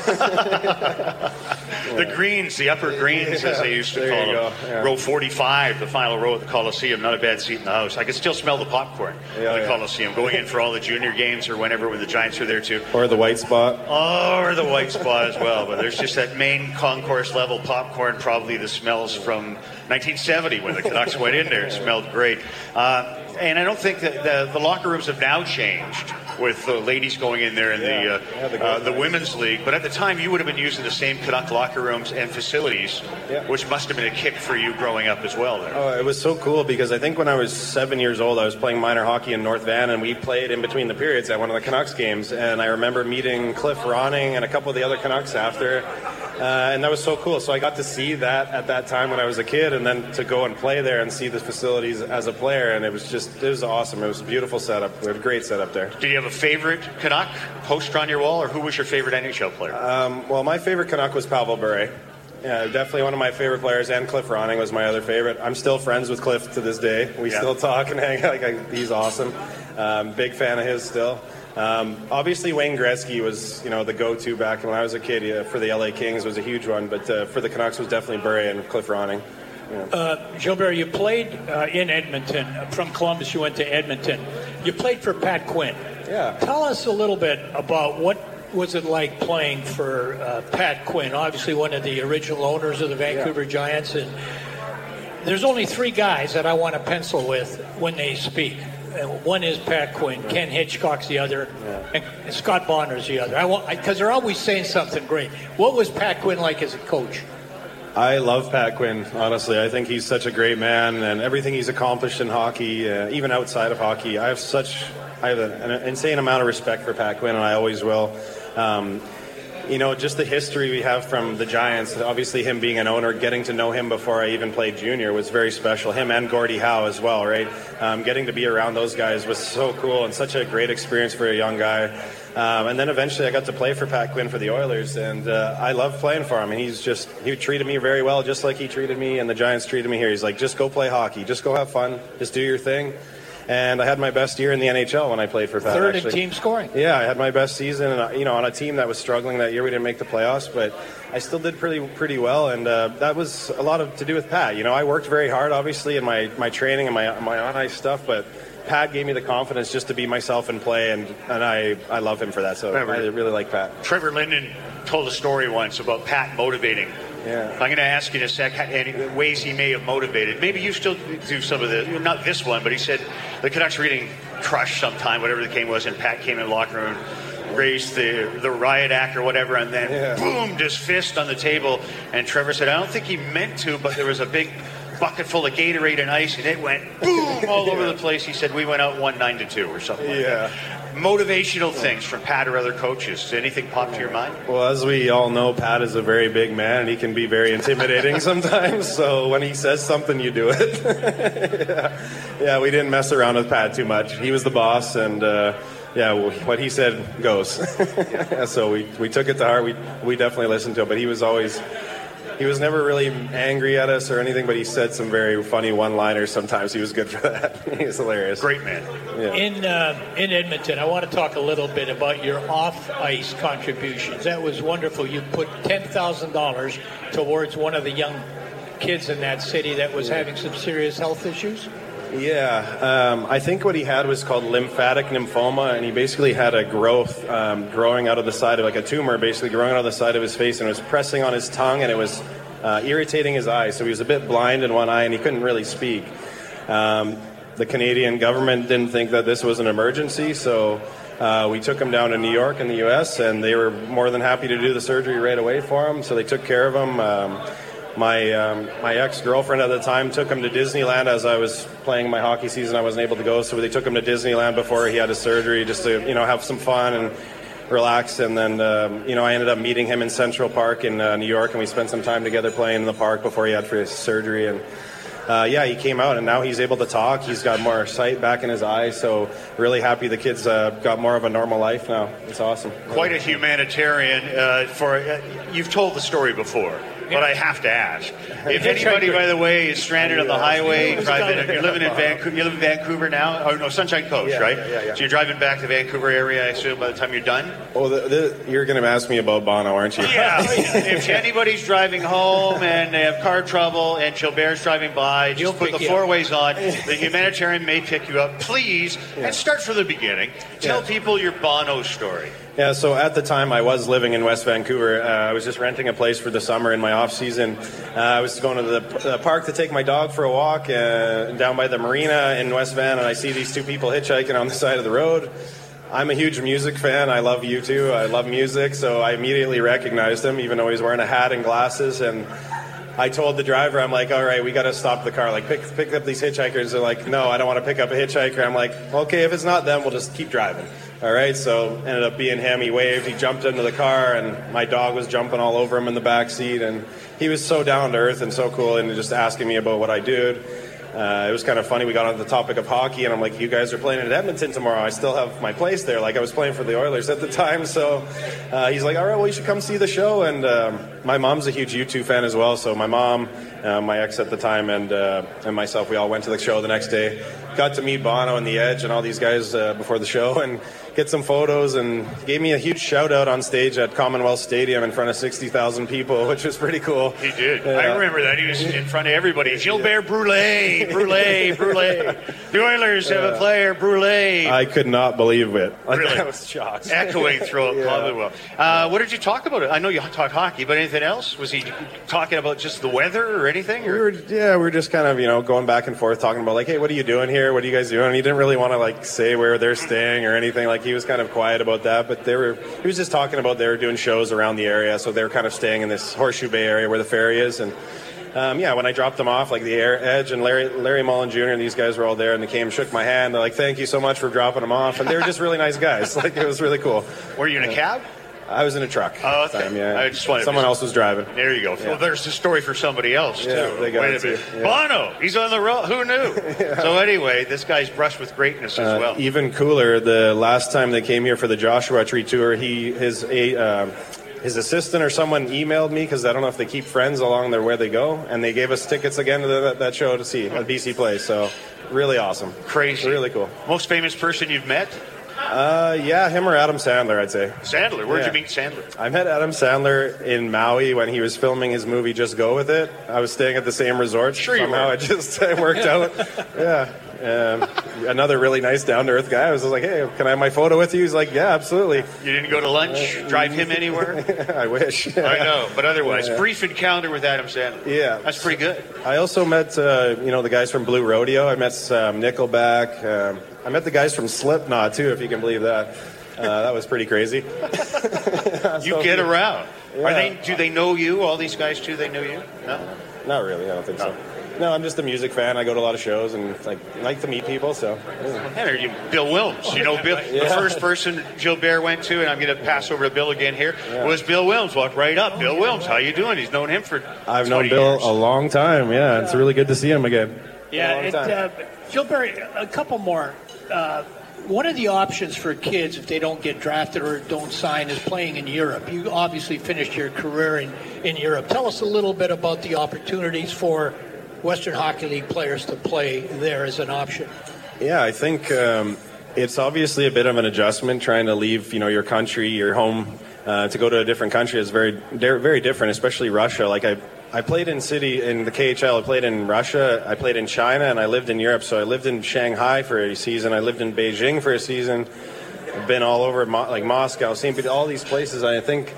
The greens, the upper greens, as they used to call them. Yeah. Row 45, the final row at the Coliseum. Not a bad seat in the house. I could still smell the popcorn in the Coliseum, going in for all the junior games or whenever when the Giants were there, too. Or the white spot. Or the white spot as well. But there's just that main concourse level popcorn, probably the smells from 1970 when the Canucks went in there. It smelled great. And I don't think that the locker rooms have now changed with the ladies going in there in the women's league. But at the time, you would have been using the same Canuck locker rooms and facilities, which must have been a kick for you growing up as well there. Oh, it was so cool because I think when I was 7 years old, I was playing minor hockey in North Van, and we played in between the periods at one of the Canucks games. And I remember meeting Cliff Ronning and a couple of the other Canucks after. And that was so cool. So I got to see that at that time when I was a kid, and then to go and play there and see the facilities as a player. And it was awesome. It was a beautiful setup. We had a great setup there. Did you have a favorite Canuck poster on your wall, or who was your favorite NHL player? Well, my favorite Canuck was Pavel Bure. Yeah, definitely one of my favorite players, and Cliff Ronning was my other favorite. I'm still friends with Cliff to this day. We still talk and hang out. He's awesome. Big fan of his still. Obviously, Wayne Gretzky was, the go-to back when I was a kid. For the LA Kings was a huge one, but for the Canucks was definitely Bure and Cliff Ronning. Gilbert, you played in Edmonton. From Columbus, you went to Edmonton. You played for Pat Quinn. Yeah. Tell us a little bit about what was it like playing for Pat Quinn, obviously one of the original owners of the Vancouver Giants. And there's only three guys that I want to pencil with when they speak. One is Pat Quinn, Ken Hitchcock's the other, and Scott Bonner's the other. Because they're always saying something great. What was Pat Quinn like as a coach? I love Pat Quinn, honestly. I think he's such a great man, and everything he's accomplished in hockey, even outside of hockey, I have an insane amount of respect for Pat Quinn, and I always will. Just the history we have from the Giants, obviously him being an owner, getting to know him before I even played junior was very special. Him and Gordie Howe as well, right? Getting to be around those guys was so cool and such a great experience for a young guy. And then eventually I got to play for Pat Quinn for the Oilers, and I love playing for him. And he treated me very well, just like he treated me, and the Giants treated me here. He's like, just go play hockey, just go have fun, just do your thing. And I had my best year in the NHL when I played for Pat. Third in team scoring. Yeah, I had my best season, and on a team that was struggling that year. We didn't make the playoffs, but I still did pretty well, and that was a lot to do with Pat. I worked very hard, obviously, in my training and my on-ice stuff, but Pat gave me the confidence just to be myself and play, and I love him for that. So I really like Pat. Trevor Linden told a story once about Pat motivating. Yeah. I'm going to ask you in a sec any ways he may have motivated. Maybe you still do some of the, not this one, but he said the Canucks were getting crushed sometime, whatever the game was, and Pat came in the locker room, raised the riot act or whatever, and then boom, just fist on the table. And Trevor said, I don't think he meant to, but there was a big bucket full of Gatorade and ice, and it went boom all over the place. He said we went out 1-9-2 or something like that. Motivational things from Pat or other coaches. Did anything pop to your mind? Well, as we all know, Pat is a very big man, and he can be very intimidating sometimes. So when he says something, you do it. Yeah, we didn't mess around with Pat too much. He was the boss, and what he said goes. So we took it to heart. We definitely listened to it, but he was never really angry at us or anything, but he said some very funny one-liners sometimes. He was good for that. He was hilarious. Great man. Yeah. In Edmonton, I want to talk a little bit about your off-ice contributions. That was wonderful. You put $10,000 towards one of the young kids in that city that was having some serious health issues. Yeah, I think what he had was called lymphatic lymphoma, and he basically had a growth growing out of the side of, like a tumor, basically growing out of the side of his face, and it was pressing on his tongue, and it was irritating his eyes. So he was a bit blind in one eye, and he couldn't really speak. The Canadian government didn't think that this was an emergency, so we took him down to New York in the U.S., and they were more than happy to do the surgery right away for him, so they took care of him. My ex-girlfriend at the time took him to Disneyland as I was playing my hockey season. I wasn't able to go, so they took him to Disneyland before he had his surgery just to, have some fun and relax. And then, I ended up meeting him in Central Park in New York, and we spent some time together playing in the park before he had his surgery. And he came out, and now he's able to talk. He's got more sight back in his eyes, so really happy the kid's got more of a normal life now. It's awesome. Quite a humanitarian. You've told the story before, but I have to ask. If anybody, by the way, is stranded on the highway, you're living in Vancouver. You live in Vancouver now? Oh no, Sunshine Coast, right? Yeah. So you're driving back to Vancouver area, I assume, by the time you're done? Oh, you're going to ask me about Bono, aren't you? Yeah. If anybody's driving home and they have car trouble and Gilbert's driving by, just put the four ways on. The humanitarian may pick you up. Please, and start from the beginning. Tell people your Bono story. Yeah, so at the time I was living in West Vancouver. I was just renting a place for the summer in my off season. I was going to the park to take my dog for a walk down by the marina in West Van, and I see these two people hitchhiking on the side of the road. I'm a huge music fan. I love U2. I love music, so I immediately recognized him, even though he's wearing a hat and glasses. And I told the driver, I'm like, all right, we got to stop the car. Like, pick up these hitchhikers. They're like, no, I don't want to pick up a hitchhiker. I'm like, okay, if it's not them, we'll just keep driving. All right, so ended up being him. He waved, he jumped into the car, and my dog was jumping all over him in the back seat. And he was so down to earth and so cool, and just asking me about what I did. It was kind of funny. We got on the topic of hockey, and I'm like, you guys are playing in Edmonton tomorrow. I still have my place there. Like, I was playing for the Oilers at the time. So he's like, all right, well, you should come see the show. And my mom's a huge U2 fan as well. So my mom, my ex at the time, and myself, we all went to the show the next day. Got to meet Bono and The Edge and all these guys before the show and get some photos, and gave me a huge shout out on stage at Commonwealth Stadium in front of 60,000 people, which was pretty cool. He did. I remember that. He was in front of everybody. Gilbert Brûlé. The Oilers have a player, Brûlé. I could not believe it. Really? I was shocked. Echoing throughout Commonwealth. What did you talk about? I know you talked hockey, but anything else? Was he talking about just the weather or anything? Or? We were just kind of, going back and forth, talking about, like, hey, what are you doing here? What are you guys doing? And he didn't really want to, like, say where they're staying or anything. Like, he was kind of quiet about that, but he was just talking about they were doing shows around the area, so they were kind of staying in this Horseshoe Bay area where the ferry is. And when I dropped them off, like the Edge and Larry Mullen Jr. and these guys were all there, and they came and shook my hand. They're like, thank you so much for dropping them off. And they were just really nice guys. Like, it was really cool. Were you in a cab? I was in a truck. Oh, okay. I just wanted someone else was driving. There you go. Yeah. Well, there's a story for somebody else, too. Yeah, they got Wait a minute. Yeah. Bono, he's on the road. Who knew? So anyway, this guy's brushed with greatness as well. Even cooler, the last time they came here for the Joshua Tree tour, his assistant or someone emailed me, because I don't know if they keep friends along there where they go, and they gave us tickets again to that show to see at BC Place. So really awesome. Crazy. Really cool. Most famous person you've met? Him or Adam Sandler, I'd say. Sandler? Where'd you meet Sandler? I met Adam Sandler in Maui when he was filming his movie Just Go With It. I was staying at the same resort. Sure Somehow it just worked out. Yeah. Another really nice, down-to-earth guy. I was like, hey, can I have my photo with you? He's like, yeah, absolutely. You didn't go to lunch, drive him anywhere? I wish. I know, but otherwise, brief encounter with Adam Sandler. Yeah. That's pretty good. I also met, the guys from Blue Rodeo. I met Nickelback. I met the guys from Slipknot, too, if you can believe that. That was pretty crazy. You get around. Yeah. Do they know you? All these guys, too, they know you? No? Not really. I don't think so. No, I'm just a music fan. I go to a lot of shows and like to meet people. So, Bill Wilms. You know, Bill. The first person Gilbert went to, and I'm going to pass over to Bill again here, was Bill Wilms. Walked right up. Bill Wilms, how you doing? He's known him for 20 I've known Bill years. A long time. Yeah, it's really good to see him again. Yeah, Gilbert, a couple more. One of the options for kids, if they don't get drafted or don't sign, is playing in Europe. You obviously finished your career in Europe. Tell us a little bit about the opportunities for Western Hockey League players to play there as an option. Yeah, I think it's obviously a bit of an adjustment trying to leave, your country, your home, to go to a different country is very, very different, especially Russia. Like I played in the KHL. I played in Russia. I played in China, and I lived in Europe. So I lived in Shanghai for a season. I lived in Beijing for a season. I've been all over, like Moscow, St. Petersburg, all these places. I think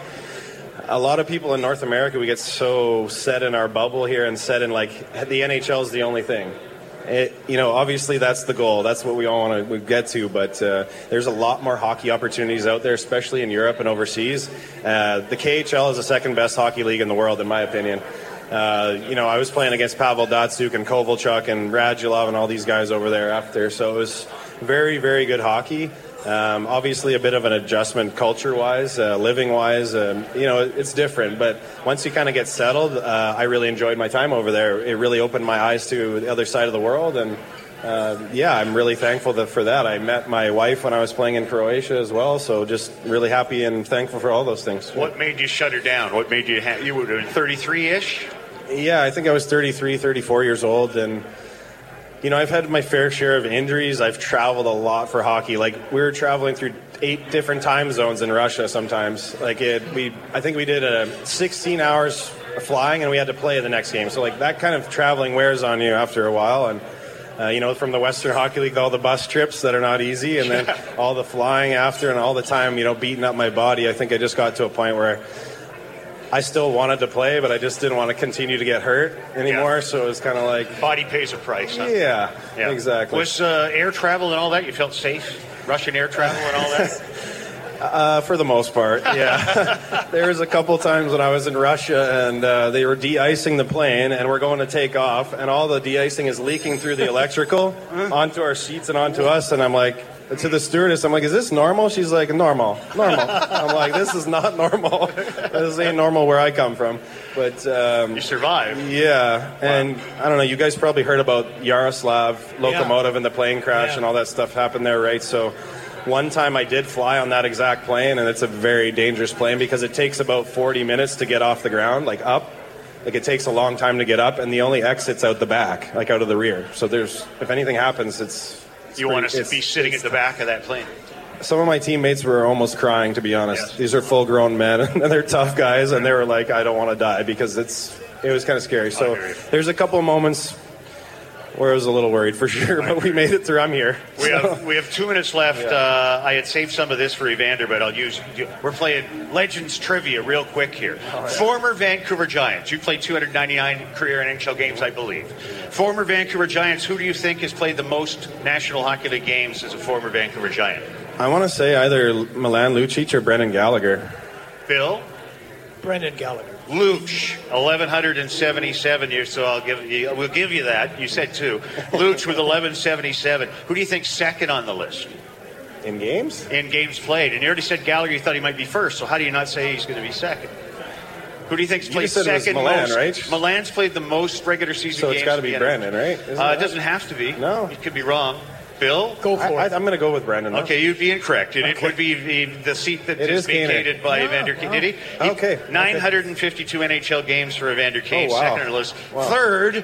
a lot of people in North America, we get so set in our bubble here and set in like the NHL is the only thing. Obviously that's the goal. That's what we all want to get to. But there's a lot more hockey opportunities out there, especially in Europe and overseas. The KHL is the second best hockey league in the world, in my opinion. I was playing against Pavel Datsyuk and Kovalchuk and Radulov and all these guys over there after. So it was very, very good hockey. Obviously a bit of an adjustment culture-wise, living-wise. It's different. But once you kind of get settled, I really enjoyed my time over there. It really opened my eyes to the other side of the world. And, I'm really thankful for that. I met my wife when I was playing in Croatia as well. So just really happy and thankful for all those things. What made you shut her down? What made you you were 33-ish? Yeah, I think I was 33, 34 years old. And I've had my fair share of injuries. I've traveled a lot for hockey. Like, we were traveling through 8 different time zones in Russia sometimes. I think we did 16 hours flying, and we had to play the next game. So, like, that kind of traveling wears on you after a while. And, from the Western Hockey League, all the bus trips that are not easy, and then all the flying after and all the time, beating up my body. I think I just got to a point where I still wanted to play, but I just didn't want to continue to get hurt anymore. Yeah. So it was kind of like... Body pays a price, huh? Yeah, exactly. Was air travel and all that, you felt safe? Russian air travel and all that? For the most part, yeah. There was a couple times when I was in Russia, and they were de-icing the plane, and we're going to take off, and all the de-icing is leaking through the electrical onto our seats and onto us, and I'm like... To the stewardess, I'm like, is this normal? She's like, normal. I'm like, this is not normal. This ain't normal where I come from. But you survived. Yeah. And I don't know, you guys probably heard about Yaroslav Lokomotiv and the plane crash and all that stuff happened there, right? So one time I did fly on that exact plane, and it's a very dangerous plane because it takes about 40 minutes to get off the ground, like up. Like, it takes a long time to get up, and the only exit's out the back, like out of the rear. So if anything happens, you want us to be sitting at the back of that plane. Some of my teammates were almost crying, to be honest. Yes. These are full-grown men, and they're tough guys, and they were like, I don't want to die, because it was kind of scary. So there's a couple of moments where I was a little worried for sure, but we made it through. I'm here. We have 2 minutes left. Yeah. I had saved some of this for Evander, but we're playing Legends Trivia real quick here. Oh, yeah. Former Vancouver Giants. You played 299 career NHL games, I believe. Former Vancouver Giants, who do you think has played the most National Hockey League games as a former Vancouver Giant? I want to say either Milan Lucic or Brendan Gallagher. Bill? Brendan Gallagher. Luch, 1,177 years, so we'll give you that. You said 2. Luch with 1,177. Who do you think's second on the list? In games? In games played. And you already said Gallagher, you thought he might be first, so how do you not say he's going to be second? Who do you think's played second Milan, most? Right? Milan's played the most regular season so games. So it's got to be Brendan, right? It doesn't have to be. No. You could be wrong. Bill? Go for it. I'm going to go with Brendan. Okay, you'd be incorrect. It would be the seat that is vacated by Evander Kane. Did he? Okay. 952 NHL games for Evander Kane, second on the list. Wow. Third.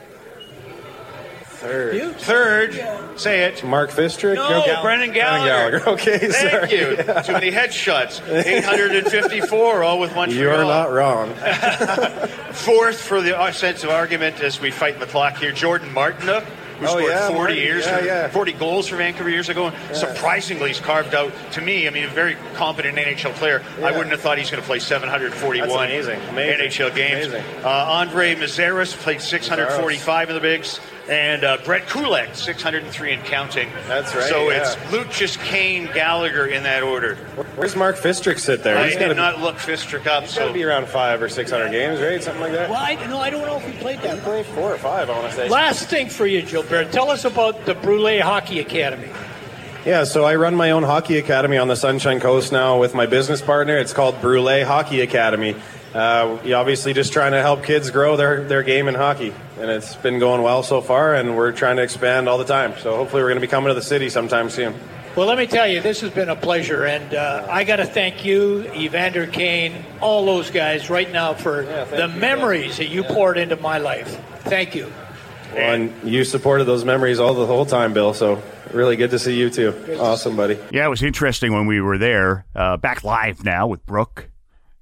Say it. Mark Fistrick? No, Brendan Gallagher. Okay, Thank sorry. you. Yeah. Too many headshots. 854, all with Montreal. You're not wrong. Fourth, for the sense of argument, as we fight the clock here, Jordan Martinook, who scored 40 goals for Vancouver years ago. Yeah. Surprisingly, he's carved out, to me, a very competent NHL player. Yeah. I wouldn't have thought he's going to play 741 NHL games. Andre Mazeras played 645 in the bigs. And Brett Kulak, 603 and counting. That's right. So it's Lucic, Kane, Gallagher in that order. Where's Mark Fistrick sit there? I did not look Fistrick up. He's got to be around 500 or 600 games, right? Something like that? Well, I don't know if he played that. He played 4 or 5, I want to say. Last thing for you, Gilbert. Tell us about the Brule Hockey Academy. Yeah, so I run my own hockey academy on the Sunshine Coast now with my business partner. It's called Brule Hockey Academy. You're obviously just trying to help kids grow their game in hockey. And it's been going well so far, and we're trying to expand all the time. So hopefully we're going to be coming to the city sometime soon. Well, let me tell you, this has been a pleasure. And I got to thank you, Evander Kane, all those guys right now for the memories that you poured into my life. Thank you. Well, and you supported those memories the whole time, Bill, so really good to see you too. Awesome, buddy. Yeah, it was interesting when we were there, back live now with Brooke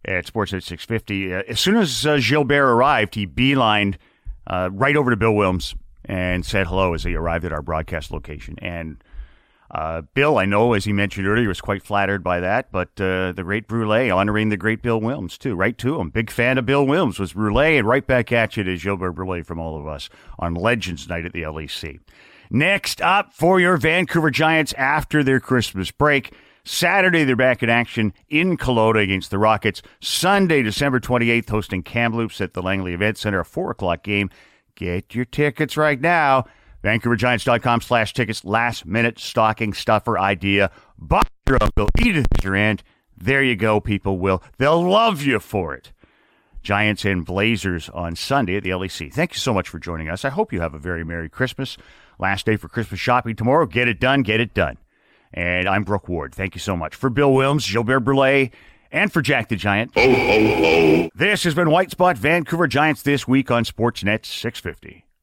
at Sportsnet 650. As soon as Gilbert arrived, he beelined right over to Bill Wilms and said hello as he arrived at our broadcast location. And Bill, I know, as he mentioned earlier, was quite flattered by that, but the great Brule honoring the great Bill Wilms, too. Right to him. Big fan of Bill Wilms was Brule, and right back at you to Gilbert Brule from all of us on Legends Night at the LEC. Next up for your Vancouver Giants after their Christmas break. Saturday, they're back in action in Kelowna against the Rockets. Sunday, December 28th, hosting Kamloops at the Langley Event Center, a 4 o'clock game. Get your tickets right now. VancouverGiants.com/tickets. Last-minute stocking stuffer idea. Buy your uncle, eat it at your aunt. There you go, people will. They'll love you for it. Giants and Blazers on Sunday at the LEC. Thank you so much for joining us. I hope you have a very Merry Christmas. Last day for Christmas shopping tomorrow. Get it done, get it done. And I'm Brooke Ward. Thank you so much. For Bill Wilms, Gilbert Brule, and for Jack the Giant. Ho, ho, ho. This has been White Spot Vancouver Giants this week on Sportsnet 650.